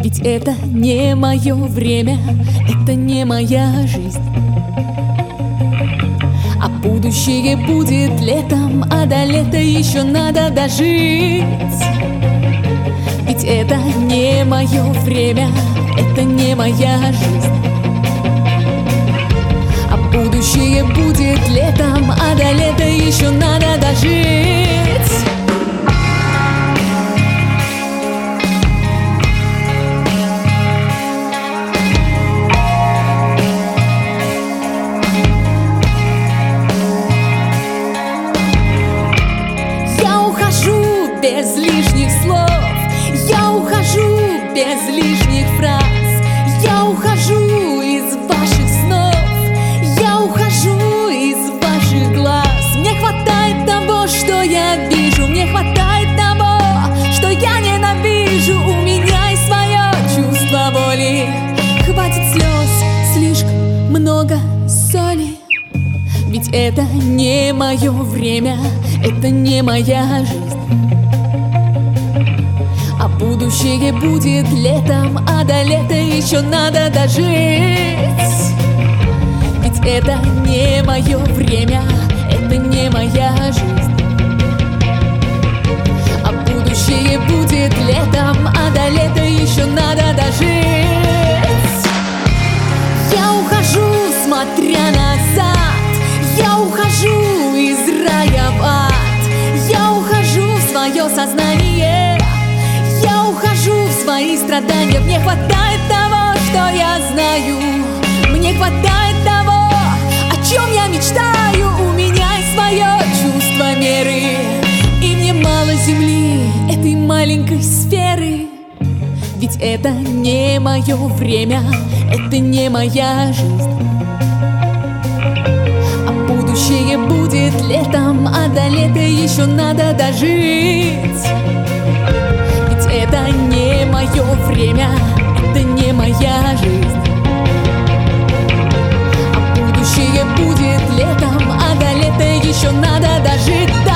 Ведь это не мое время, это не моя жизнь. А будущее будет летом, а до лета еще надо дожить. Ведь это не мое время, это не моя жизнь. А будущее будет летом, а до лета еще надо дожить. Без лишних слов, я ухожу без лишних фраз. Я ухожу из ваших снов, я ухожу из ваших глаз. Мне хватает того, что я вижу, мне хватает того, что я ненавижу. У меня и свое чувство воли. Хватит слез, слишком много соли. Ведь это не мое время, это не моя жизнь. А будущее будет летом, а до лета еще надо дожить. Ведь это не мое время, это не моя жизнь. А будущее будет летом, а до лета еще надо дожить. Я ухожу, смотря назад, я ухожу из рая в ад. Я ухожу в свое сознание, я ухожу в свои страдания. Мне хватает того, что я знаю, мне хватает того, о чем я мечтаю. У меня и свое чувство меры, и мне мало земли, этой маленькой сферы. Ведь это не мое время, это не моя жизнь. А будущее будет летом, а до лета еще надо дожить. Это не мое время, это не моя жизнь. А будущее будет летом, а до лета еще надо дожить.